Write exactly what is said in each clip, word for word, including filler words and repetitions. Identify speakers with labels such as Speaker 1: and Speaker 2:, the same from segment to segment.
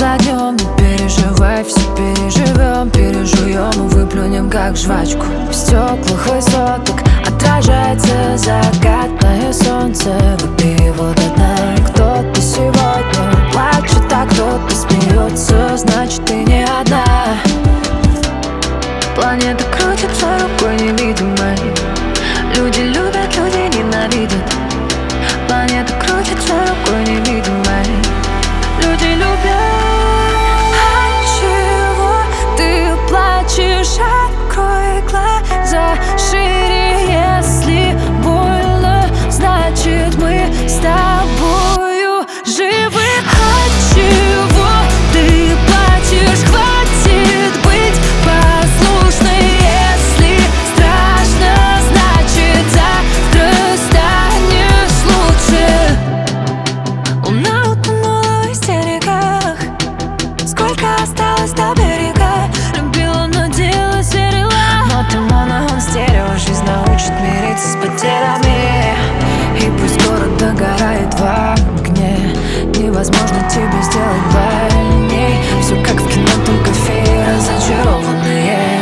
Speaker 1: за днем. Не переживай, все переживем, пережуем и выплюнем как жвачку. В стеклах высоток отражается закатное солнце. Выпей его до дна. Кто-то сегодня плачет, а кто-то смеется, значит ты не одна. Планета крутится рукой невидимой. Люди любят, люди ненавидят. Планета крутится рукой невидимой. Люди любят. Отчего ты плачешь? Открой глаза шире. Если больно, значит мы с тобою живы. Отчего ты плачешь? Хватит быть послушной. Если страшно, значит завтра станет лучше. Луна утонула в истериках. Сколько осталось до берега? Любила, надеялась, верила. Но ты моногон стерео. Жизнь научит мириться с потерями. И пусть город догорает в огне, невозможно тебе сделать больней. Все как в кино, только феи разочарованные.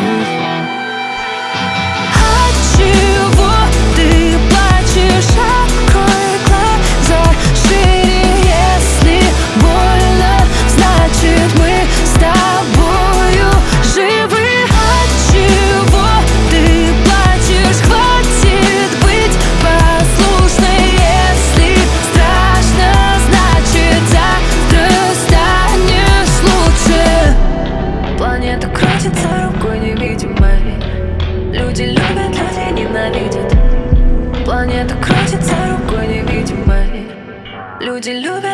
Speaker 1: Отчего ты плачешь? Открой глаза шире. Если больно, значит мы с тобою живы. Отчего ты плачешь? Хватит быть послушной. Если страшно, значит завтра станет лучше. Планета крутится рукой невидимой. Люди любят, люди ненавидят. Планета крутится рукой невидимой. Люди любят.